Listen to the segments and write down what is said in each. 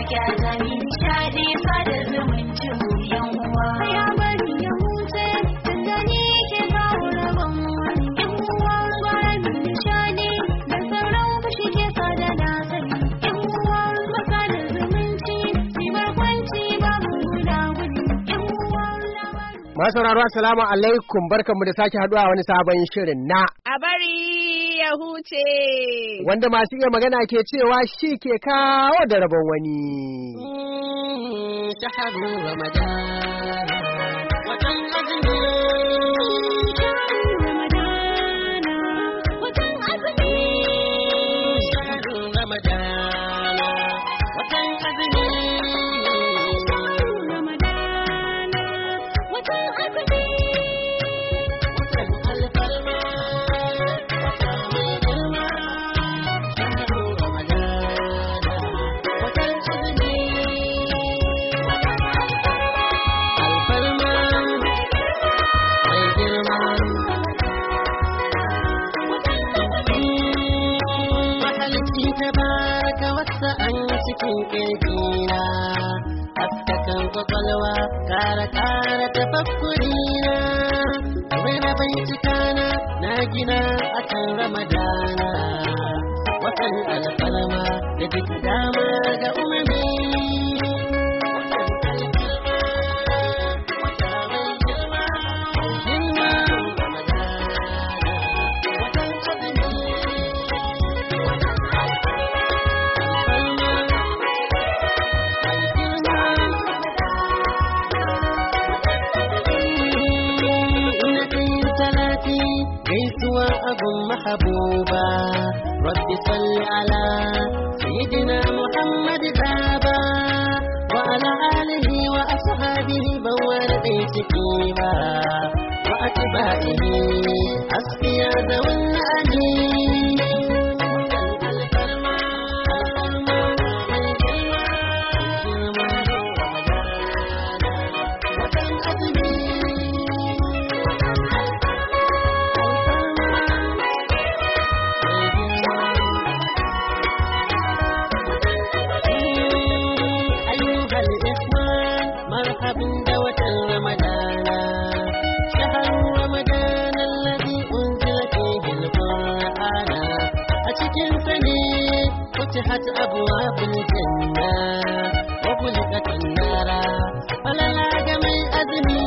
sake azami nishadi sada zumuncin yan uwa ya bari ya huce tunda ni ke kawo rabon wani yan uwa gwara min nishadi da sauran fushi ke sada na sani yan uwa maka da zumunci si barkwanci babu guda gudu yan uwa masu sauraro assalamu alaikum barkanmu da sake haduwa wani sabon shirin na a bari ya huce wanda masu iya magana ke cewa shi ke kawo da rabon wani shaharu ramadan watan azumi kwakwalwa kara tafakkurina wai na bincika na gina akan ramadana watan alfarma da duk dama ga umarni أبو محبوبا رب صل على سيدنا محمد بابا وعلى آله وأصحابه بوار بيتك وأتباعه أصفياء ذوي النعيم فتحت أبواب الجنة وغلقت النار فلا لاقم الأذني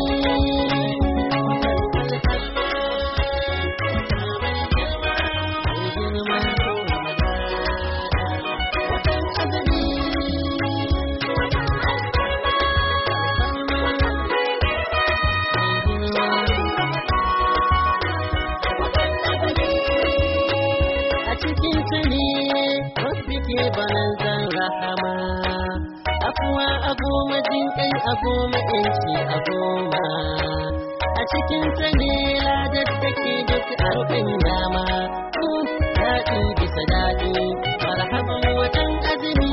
agoma yanci agoma a cikin ta ne ladar take duk arfin dama daɗi bisa daɗi marhaban wajen azumi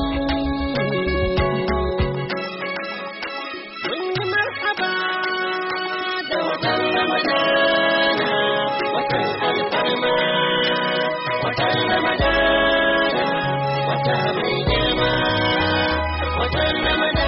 mun yi marhaba da watan ramadana watan alfarma watan ramadana wata mai girma watan ramadana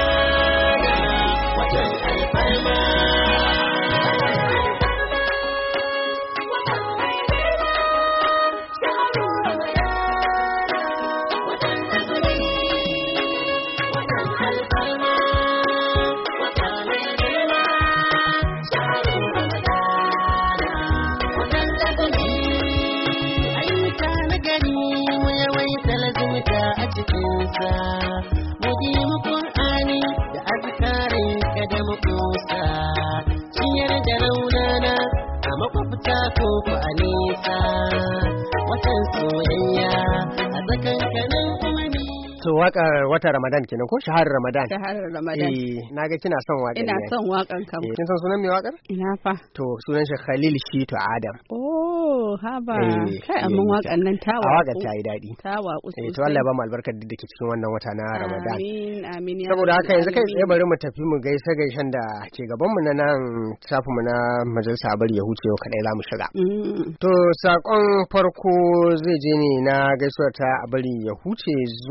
To waƙar wata Ramadan kenan ko shaharar Ramadan? Shaharar Ramadan. Na ga kina son waƙar. Ina son waƙar kam. Kin san sunan mai waƙar? Ina fa. To sunan shi Khalil Shitu Adam. Oh, haba. Kai amma waƙar nan ta waƙu. Waƙar ta yi daɗi. Ta waƙu sosai. To Allah ya ba mu albarkar da ke cikin wannan wata na Ramadan. Amin, amin. Saboda haka yanzu kai tsaye bari mu tafi mu gaisa gaishen da ke gaban mu na nan shafin mu na majalisa a bari ya huce yau kadai za mu shiga. To sakon farko zai je ne na gaisuwar ta a bari ya huce zuwa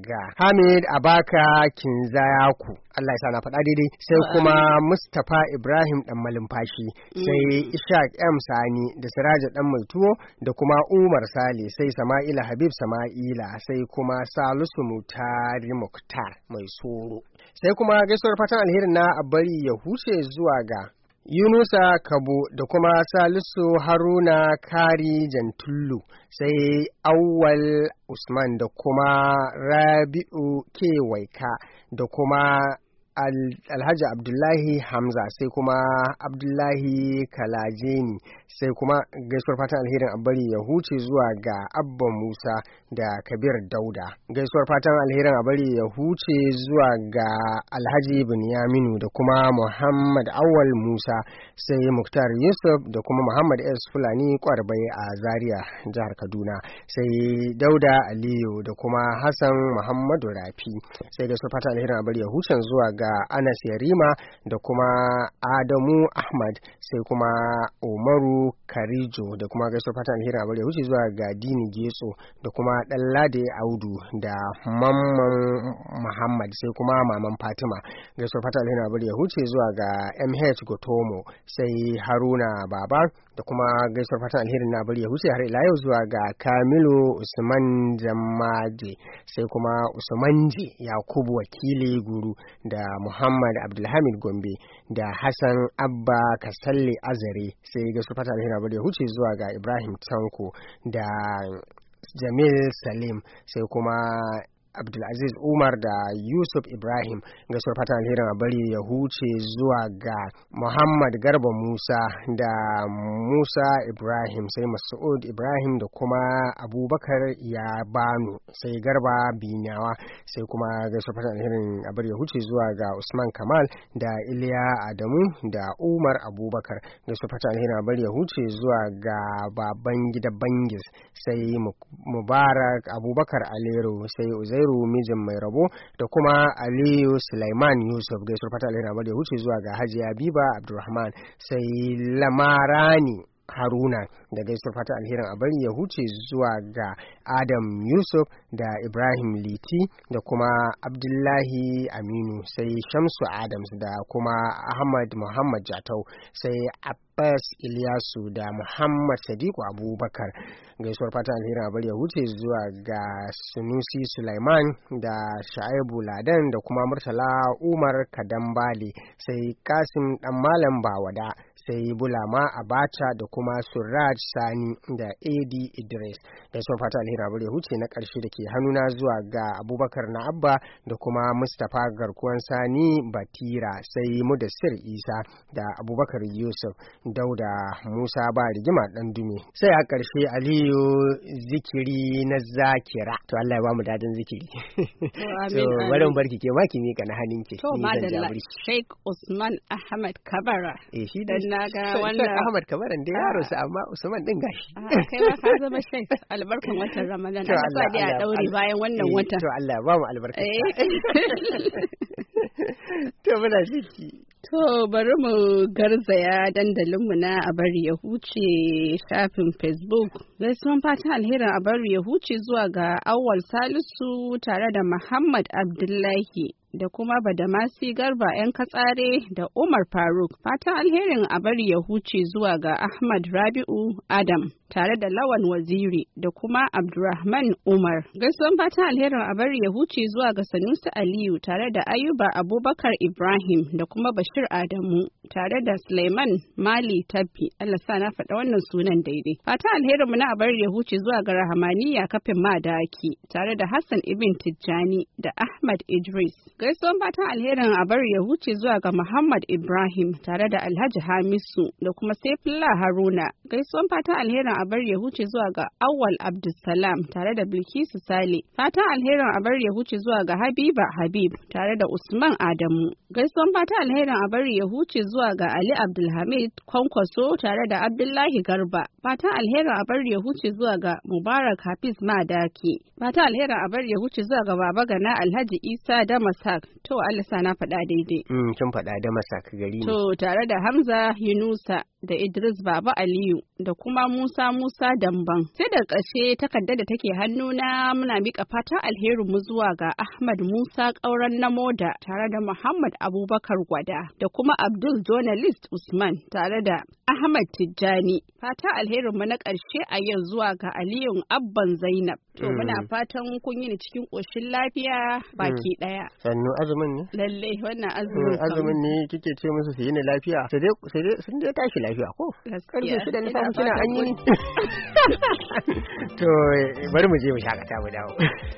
ga Hamid Abaka Kinzayaku, Allah ya sa na faɗa daidai, sai kuma Mustapha Ibrahim dan malumfashi, sai Ishaq M Sani da Siraja dan mai tuwo da kuma Umar Sale, sai Sama'ila Habib Sama'ila, sai kuma Salisu Mutari Muktar mai soro. Sai kuma gaisuwar fatan alherin na Abari ya huce zuwa ga Yunusa Kabo da kuma Salisu Haruna Kari Jantullu, sai Awwal Usman da kuma Rabi'u Kewaika da kuma Alhaji Abdullahi Hamza, sai kuma Abdullahi Kalajeni, sai kuma gaisuwar fatan alherin Abari ya huce zuwa ga Abba Musa da Kabir Dauda. Gaisuwar fatan alherin Abari ya huce zuwa ga Alhaji Binyaminu da kuma Muhammad Awal Musa, sai Muktar Yusuf da kuma Muhammad S Fulani Kwarbai a Zaria jihar Kaduna, sai Dauda Aliyu da kuma Hassan Muhammadu Rafi. Sai gaisuwar fatan alherin Abari ya huce zuwa ga Anas Yarima da kuma Adamu Ahmad, sai kuma Umaru Karijo da kuma gaisuwar fatan alherin Abari ya huce zuwa ga Dini Getso da kuma Ɗanlade Audu da Mamman Muhammad, sai kuma Maman Fatima. Gaisuwar fatan alherin Abari ya huce zuwa ga MH Gotomo, sai Haruna Baba da kuma gaisuwar fatan alherin na Abari ya huce har ila yau zuwa ga Kamilu Usman Jammaje, sai kuma Usmanje Yakubu Wakili Guru da Muhammad Abdulhamid Gombe da Hassan Abba Kasalle Azare. Sai gaisuwar fatan alherin Abari ya huce zuwa ga Ibrahim Tanko da Jamil Salim, sai kuma Abdulaziz Umar da Yusuf Ibrahim. Gaisuwar fatan alherin Abari ya huce zuwa ga Muhammad Garba Musa da Musa Ibrahim, sai Mas'ud Ibrahim da kuma Abubakar Yabanu, sai Garba Binyawa. Sai kuma gaisuwar fatan alherin Abari ya huce zuwa ga Usman Kamal da Iliya Adamu da Umar Abubakar. Gaisuwar fatan alherin Abari ya huce zuwa ga Babangida Bangis, sai Mubarak Abubakar Alero, sai Uzairu mijin mai rabo da kuma Aliyu Sulaiman Yusuf. Gaisuwar fatan alherin Abari ya huce zuwa ga Hajiya Biba Abdulrahman, sai Lamarani Haruna da gaisuwar fatan alherin Abari ya huce zuwa ga Adam Yusuf da Ibrahim Liti da kuma Abdullahi Aminu, sai Shamsu Adams da kuma Ahmad Muhammad Jatau, sai Abbas Ilyasu da Muhammad Sadiku Abubakar. Gaisuwar fatan alherin Abari ya huce zuwa ga Sunusi Sulaiman da Shaibu Ladan da kuma Murtala Umar Kadambale, sai Kasim Dan Malam Bawada, sai Bulama Abacha da kuma Suraj Sani da AD Idris. Gaisuwar fatan alherin Abari ya huce na ƙarshe da ke hannuna zuwa ga Abubakar na Abba da kuma Mustapha Garkuwan Sani Batira, sai Mudassir Isa da Abubakar Yusuf, Dauda Musa ba rigima dan dume. Sai a ƙarshe Aliyu Zikiri na Zakira. To Allah ya ba mu dadin zikiri. Amin. So bari mu barki ke maki mika na hannunki. To madalla Sheikh Usman Ahmad Kabara. Shi dan naga wannan Sheikh Ahmad Kabara da yaro sa amma Usman din gashi. Kai ma ka zama Sheikh albarkan watan Ramadan. To Allah ya daure bayan wannan watan. To Allah ya ba mu albarka. To muna ciki. To bari mu garzaya dandalinmu na Abari ya huce shafin Facebook. Gaisuwan fatan alherin Abari ya huce zuwa ga Awwal Salisu tare da Muhammad Abdullahi da kuma Badamasi Garba 'yan katsare da Umar Faruk. Fatan alherin Abari ya huce zuwa ga Ahmad Rabi'u Adam tare da Lawan Waziri da kuma Abdurrahman Umar. Gaisuwan fatan alherin Abari ya huce zuwa ga Sanusi Aliyu tare da Ayuba Abubakar Ibrahim da kuma Bashir Adamu tare da Suleiman Mali Tabbi. Allah sa na faɗa wannan sunan daidai. Fatan alherin mu na Abari ya huce zuwa ga Rahmaniya Kafin Madaki tare da Hassan Ibn Tijjani da Ahmad Idris. Gaisuwan fatan alherin Abari ya huce zuwa ga Muhammad Ibrahim tare da Alhaji Hamisu da kuma Saifullah Haruna. Gaisuwan fatan alherin Abari ya huce zuwa ga Awwal Abdulsalam tare da Bilkisu Sale. Fatan alherin Abari ya huce zuwa ga Habiba Habib tare da Usman Adamu. Gaisuwan fatan alherin Abari ya huce zuwa ga Ali Abdulhamid Kwankwaso tare da Abdullahi Garba. Fatan alherin Abari ya huce zuwa ga Mubarak Hafiz Madaki. Fatan alherin Abari ya huce zuwa ga Baba Gana Alhaji Isa Damas Damasak. To Allah sa na faɗa daidai. Kin faɗa Damasak gari ne. To tare da Hamza Yunusa da Idris Baba Aliyu da kuma Musa Damban. Sai da ƙarshe takardar da take hannuna muna miƙa fatan alherin mu zuwa ga Ahmad Musa Ƙauren Namoda tare da Muhammad Abubakar Gwada da kuma Abdul Journalist Usman tare da Ahmad Tijjani. Fatan alherin mu na ƙarshe a yau zuwa ga Aliyun Abban Zainab. To muna fatan kun yi cikin ƙoshin lafiya baki ɗaya. Sannu azumin ne? Lalle wannan azumin. Azumin ne kike ce musu su yi ni lafiya. Sai dai sun dai tashi lafiya ko? Karfe 6 na safe kina an yi ni. To bari mu je mu shakata mu dawo.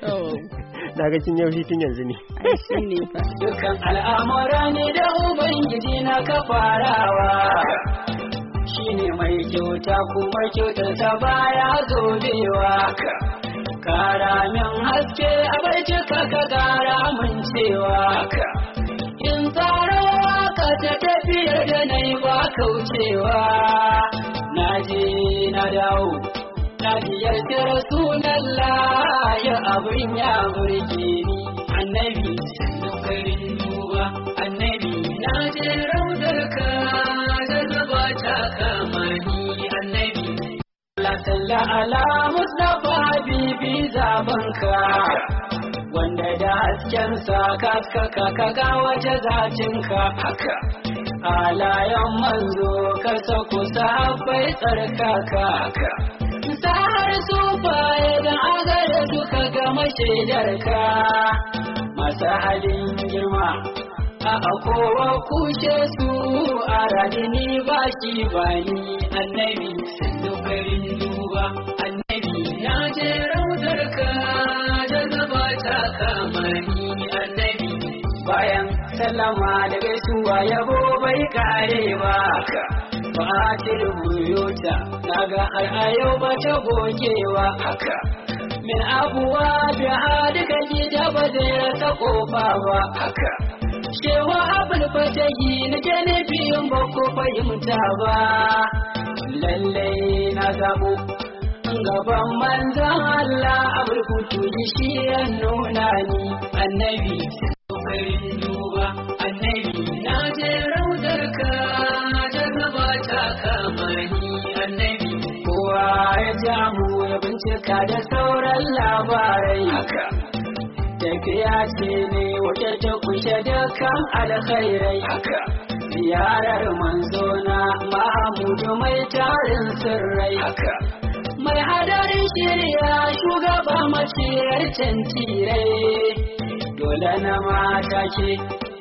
Na ga kin yaushi tun yanzu ne. Shi ne fa. Dukkan al'amura ne da Ubangiji na ka farawa. Shi ne mai kyauta kuma kyautarsa baya zobewa. Kara min haske a barci ka kara min cewa. In tsaro ka ta tafiyar da na yi ba kaucewa. Na je na dawo. Na ziyarci Rasulallah ya abin ya burge ni. Annabi sannu karin duba. Annabi na je raudarka da zaba ta kama ni. Annabi Allah salla ala Mustafa Habibi zabanka. Wanda da haskensa kaskaka kaga waje zatinka. Haka alayan manzo ka sako sahabbai tsarkaka. Haka sahar su baya da agara suka gama shaidarka. Masu halin girma a kowa kushe su a radini ba shi bani. Annabi sannu karin duba. Annabi na je raudarka da zaba ta kama ni. Annabi bayan sallama da gaisuwa yabo bai kare ba. Fatil buyuta naga har a yau ba ta gogewa. Haka min abuwa da duka gida ba zai rasa kofa ba. Haka shewa abul fatahi na jane biyun ba ko fahimta ba. Lallai na zabo gaban manzan Allah abul kutu shi ya nuna ni. Annabi karin duba. Annabi na je raudarka ta kama ni. Annabi kowa ya jamu ya bincika da sauran labarai. Haka tafiya ce ne wata ta kushe dukkan alkhairai. Haka ziyarar manzona Mahamudu mai tarin sirrai. Haka mai hadarin shirya shugaba maciyar tantirai. Dole na mata ke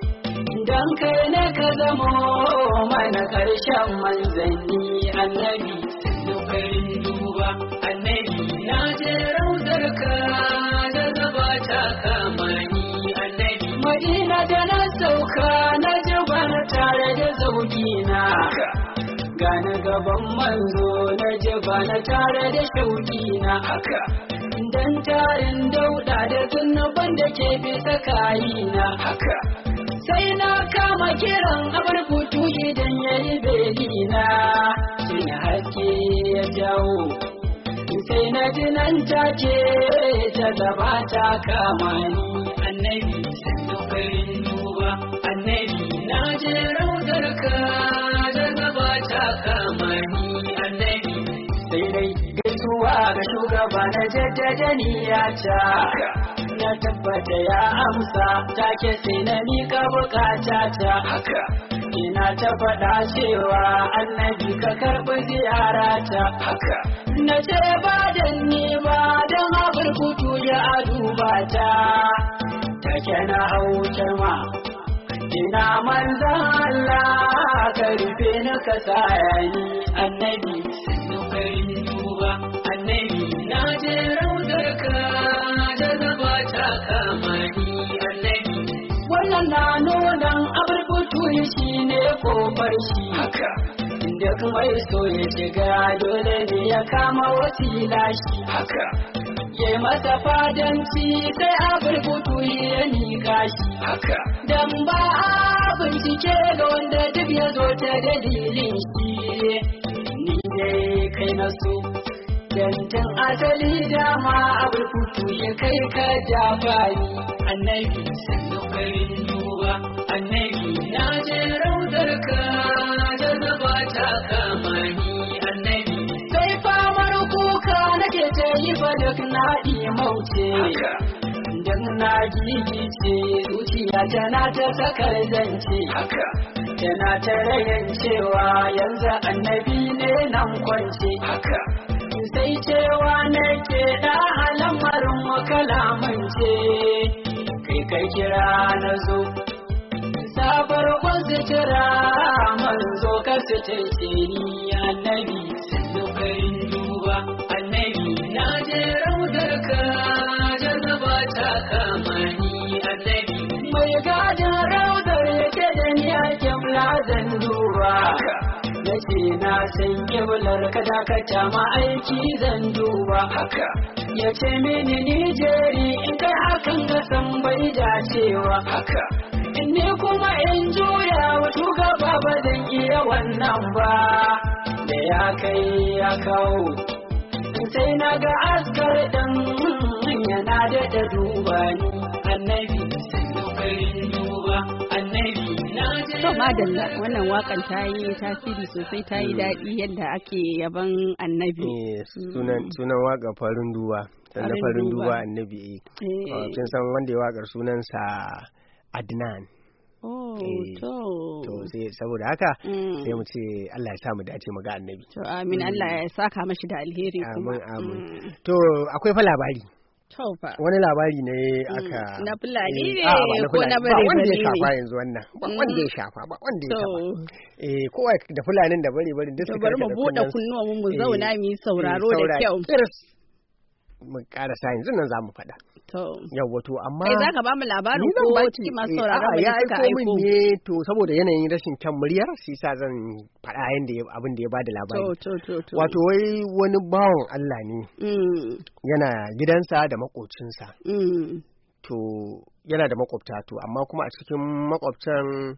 dan kai ne ka zamo mana ƙarshen manzanni. Annabi sannu karin duba. Annabi na je raudarka da zaba ta kama ni. Annabi Madina da na sauka na ji bana tare da zaugina. Gane gaban manzo na ji bana tare da shaugina. Haka dan tarin dauda da zunuban da ke bisa kayina. Haka sai na kama kiran abar kutu idan ya yi belina. Sai na haske ya jawo. Sai na ji nan take ta zaba ta kama ni. Annabi sannu karin duba. Annabi na je raudarka da zaba ta kama ni. Annabi sai dai gaisuwa ga shugaba na jaddada niyata. Na tabbata ya amsa take sai na mika bukata ta. Haka ina ta faɗa cewa annabi ka karɓi ziyarata. Haka na ce ba dan ni ba don abin kutu ya duba ta. Take na hautar ma ina manzan Allah ka rufe ni ka tsaya ni. Annabi sannu karin duba. Annabi na je raudarka da zaba ta kama ni. Annabi wannan na nunan aburbutu shi ne kofar shi. Haka inda kuma so ya shiga dole ne ya kama wasila shi. Haka ya masa fadanci sai aburbutu ya nika shi. Haka dan ba a bincike ga wanda duk ya zo ta dalilin shi. Ni dai kai na so dantan asali dama aburbutu ya kai ka jafari. Annabi sannu karin duk na mauce dan na gigice zuciya tana ta sakar zance tana ta rayan cewa yanzu annabi ne nan kwance sai cewa nake da halamarin kalamance kai kira na zo sabar kwanzu kira manzo ka su tace ni annabi sun farin duba annabi na je raudar ka jazaba ta kama ni annabi mai gadin raudar yake da ni a kibla zan duba nace na san kiblar ka dakata ma aiki zan duba ya ce mini Nijeri in kai hakan ka san bai dacewa ne kuma in juya wato gaba ba zan iya wannan ba da ya kai ya kawo sai na ga askar dan yana da duba ni annabi sai farin duba annabi na je to madalla wannan wakan ta yi tasiri sosai ta yi daɗi yadda ake yaban annabi sunan waka farin duba sannan farin duba annabi kin san wanda ya wakar sunansa Adnan. To sai saboda haka sai mu ce Allah ya sa mu dace mu ga annabi. To amin Allah ya saka mashi da alheri kuma. Amin. To akwai fa labari. To fa. Wani labari ne aka na fulani ne ko na bare bare. Ba wanda ya shafa yanzu wannan. Ba wanda ya shafa ba wanda ya shafa. Kowa da fulanin da bare bare duk suka. To bari mu bude kunnuwa mu zauna mu yi sauraro da kyau. Mu karasa yanzu nan za mu faɗa. Yawwa to amma kai zaka ba mu labarin ko cikin masu sauraron mu suka aiko ne to saboda yanayin rashin kyan muryar shi sa zan faɗa abin da ya bada labari wato wai wani bawan Allah ne yana gidansa da makocinsa to yana da makwabta to amma kuma a cikin makwabtan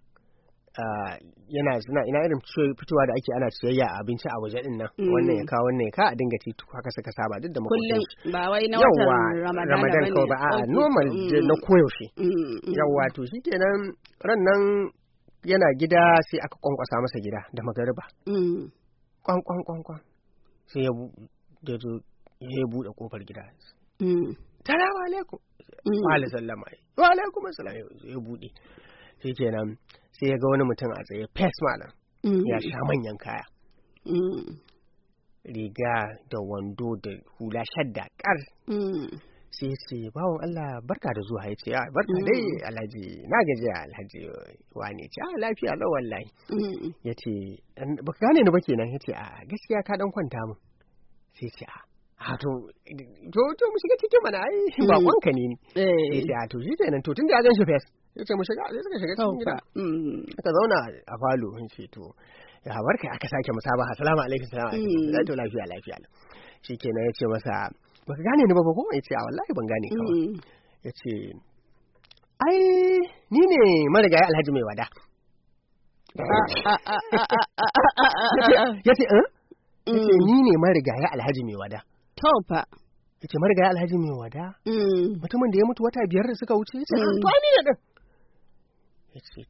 yana ina irin fitowa da ake ana siyayya a abinci a waje din nan wannan ya kawo wannan ya ka a dinga titu haka suka saba duk da makwabtan kullum ba wai na watan Ramadan kawai ba a normal na koyaushe yawa to shikenan ran nan yana gida sai aka kwankwasa masa gida da magariba kwan sai ya buɗe kofar gida salamu alaikum wa alaikum assalam ya buɗe shikenan sai ya ga wani mutum a tsaye fes malam ya sha manyan kaya riga da wando da hula shadda kar sai ya ce bawon Allah barka da zuwa ya ce barka dai alhaji na gaji alhaji wane ce lafiya lau wallahi ya ce baka gane ni ba kenan ya ce gaskiya ka dan kwanta mun sai ce to mu shiga cikin mana ai ba kwanka ne ni sai to shi kenan to tun da ya gan shi fes ya ce mu shiga sai suka shiga cikin gida aka zauna a falo in ce to ya barka aka sake musabaha assalamu alaikum to lafiya shikenan ya ce masa baka gane ni ba ko ya ce wallahi ban gane ka ba ya ce ai ni ne marigayi alhaji mai wada ya ce ni ne marigayi alhaji mai wada to fa ya ce marigayi alhaji mai wada mutumin da ya mutu wata 5 da suka wuce ya ce to ni ne din ya ce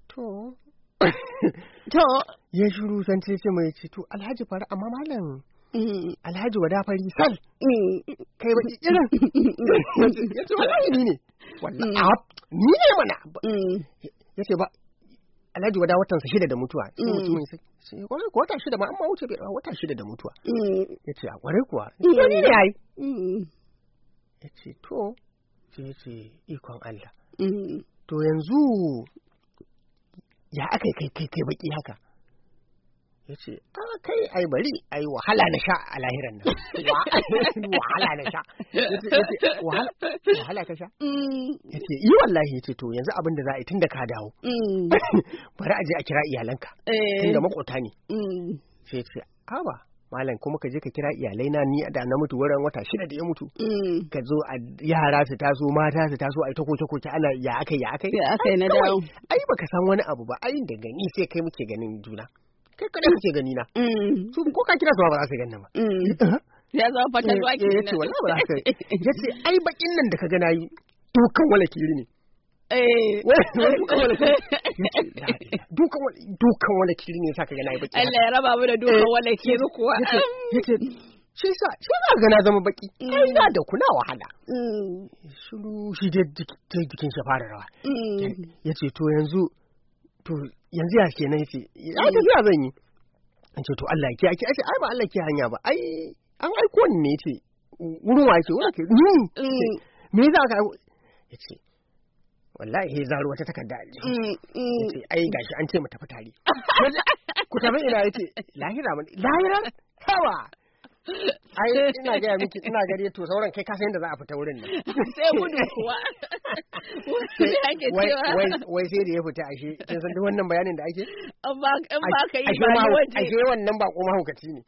to ya shiru san ce mai ce to alhaji fara amma malam alhaji wada fari sal kai baki irin ya ce wallahi ni ne ni ne mana ya ce ba alhaji wada watansa 6 da mutuwa sai mutumin sai ko wata 6 ma amma wuce wata 6 da mutuwa ya ce a kwarai kuwa ni ne ai ya ce to sai ya ce ikon Allah to yanzu ya aka kai baki haka ya ce kai ai bari ai wahala na sha a lahiran nan wahala na sha ya ce wahala ka sha ya ce yi wallahi ya ce to yanzu abin da za a yi tun da ka dawo bari a je a kira iyalanka tun da makota ne sai ya ce ba malam kuma ka je ka kira iyalai na ni da na mutu wurin wata 6 da ya mutu ka zo a yara su taso mata su taso ai ta koke ana ya akai na dawo ai baka san wani abu ba ai da gani sai kai muke ganin juna kai kada kuke gani na su ko ka kira su ba za su ganna ba ya zama fatan ruwa ke yace wallahi ba haka yace ai bakin nan da ka ga nayi dukan wala kiri ne dukan wala kiri ne saka ga nayi baki Allah ya raba mu da dukan wala kiri kuwa yace shi za ga na zama baki kai na da kuna wahala shiru shi dai jikin shi fara rawa yace to yanzu ya kenan yace ya tafiya zan yi an ce to Allah ya kiyaye ake ai ba Allah ke hanya ba ai an aiko ni ne yace wurin wa yake ni me za ka yace wallahi he zaro wata takarda yace ai gashi an ce mu tafi tare ku tafi ina yace lahira hawa ai ina ga miki ina gare to sauran kai ka san yadda za a fita wurin nan sai gudu kuwa wai sai da ya fita ashe kin san duk wannan bayanin da ake in ba ka yi ba waje ashe wannan ba kuma hukaci ne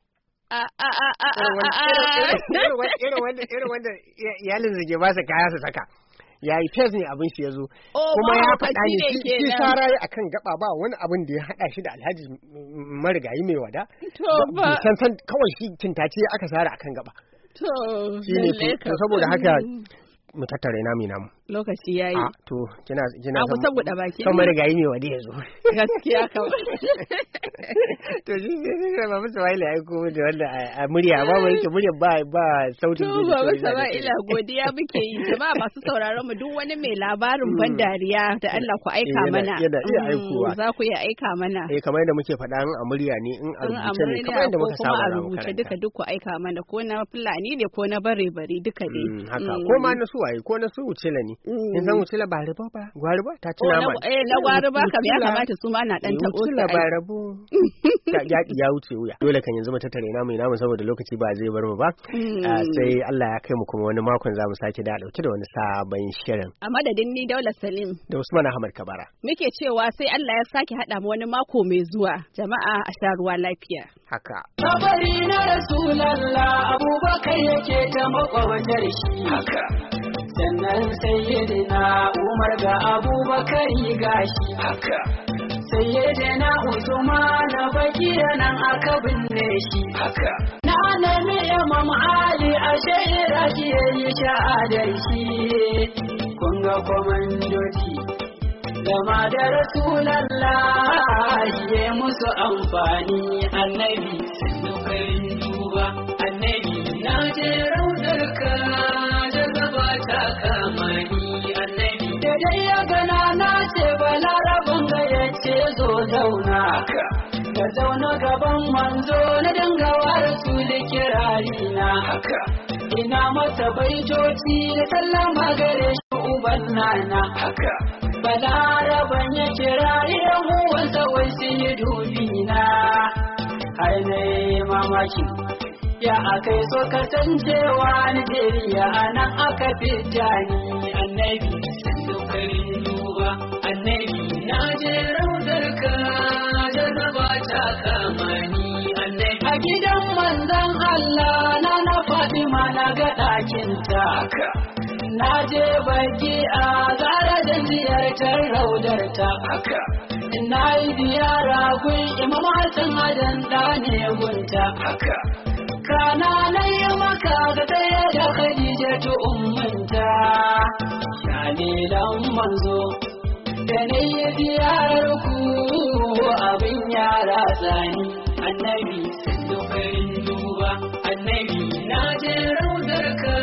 irin wanda iyalin zage ba su kaya su saka ya yi fes ne abin shi ya zo kuma ya faɗa ne shi sara ya akan gaba ba wani abin da ya haɗa shi da alhaji marigayi mai wada san kawai shi kintace aka sara akan gaba shi ne to saboda haka mu tattare namu lokaci yayi to kina ku saboda baki kan marigayi mai wada ya zo gaskiya kawai to shi ne ba musu waila ai ko da wanda a murya ba mu yake murya ba sautin to ba musu waila godiya muke yi jama'a masu sauraron mu duk wani mai labarin ban dariya da Allah ku aika mana yana iya aikowa za ku iya aika mana kamar yadda muke faɗa a murya ne in a rubuce ne kamar yadda muka saba a rubuce duka ku aika mana ko na Fulani ne ko na bare duka ne haka ko ma na suwaye ko na su wucela ne in san wucela ba riba ba gwariba ta ci nama na gwariba kam ya kamata su ma na dan tabo wucela ba rabo ya wuce wuya dole kan yanzu mu tattare namu saboda lokaci ba zai bar mu ba sai Allah ya kai mu kuma wani makon za mu sake da dauke da wani sabon shirin a madadin ni Daula Salim da Usman Ahmad Kabara muke cewa sai Allah ya sake hada mu wani mako mai zuwa jama'a a sha ruwa lafiya haka kabari na Rasulullah Abubakar yake ta makwatar shi haka sannan sayyidina Umar ga Abubakar gashi haka sayyidina Usman baki nan aka binne shi haka na nemi Imam Ali a shaira shi yayi sha'adar shi kun ga komandoji gama da Rasulallah ya musu amfani annabi sun farin duba annabi na je raudarka jarraba ta kama ni annabi da dai ya gana na ce balarabin ga ya ce zo zauna ka zauna gaban manzo na dangawa rasuli kirari na haka ina masa baitoci da sallama gare shi uban nana haka balaraban ya kira yan uwansa wai su yi dubi na har na yi mamaki ya akai so kasancewa Najeriya nan aka fita ni annabi sandukarin duba annabi na je raudarka jarraba ta kama ni annabi a gidan manzon Allah na Fatima na ga ɗakinta na je baki a zara da ziyartar raudarta haka na yi ziyara gun Imam Hassan Adan ne gunta haka kana na yi maka ga tsaye da Khadijatu ummunta shalilan manzo da na yi ziyarar ku abin yara tsani annabi sandukarin duba annabi na je raudarka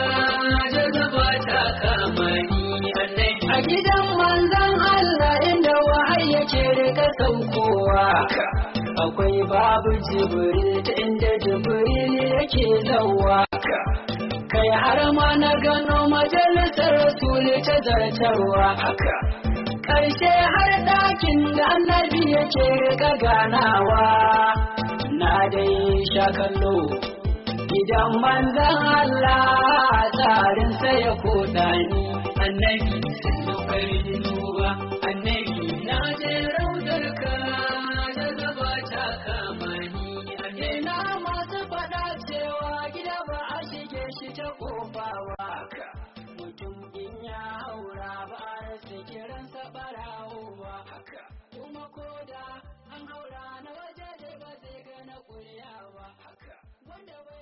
a gidan manzon Allah inda wahayi yake rika saukowa akwai babu Jibril ta inda Jibril yake zauwa kai har ma na gano majalisar Rasuli ta zartarwa karshe har ɗakin da annabi yake rika ganawa na dai sha kallo gidan manzon Allah tsarin sa ya koda ni annabi sandukarin duba annabi na je raudarka jarraba ta kama ni annabi na masu faɗa cewa gida ba a shige shi ta kofawa mutum in ya haura ba a rasa kiransa ɓarawowa kuma koda an haura na waje da ba zai gana ƙuriyawa wanda